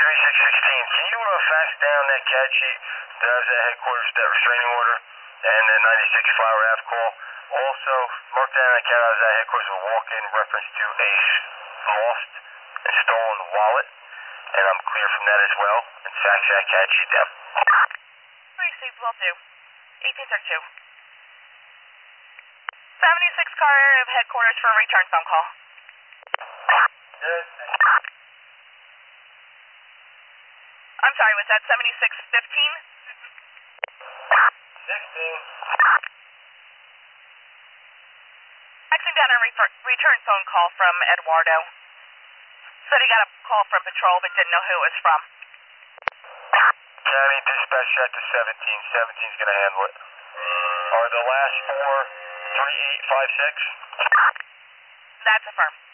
7616, can you fax down that CAD sheet that has at headquarters, that restraining order, and that 96 Flower Ave call? Also, mark down that CAD has at headquarters with walk-in reference to a lost and stolen wallet, and I'm clear from that as well, and fax that CAD sheet down. Received, will do. 1832. 76 car area of headquarters for a return phone call. Good. I'm sorry, was that 7615? 16. Actually got a return phone call from Eduardo. Said he got a call from patrol but didn't know who it was from. County dispatch check to 17. 17's gonna handle it. Are the last four 3856? That's affirmed.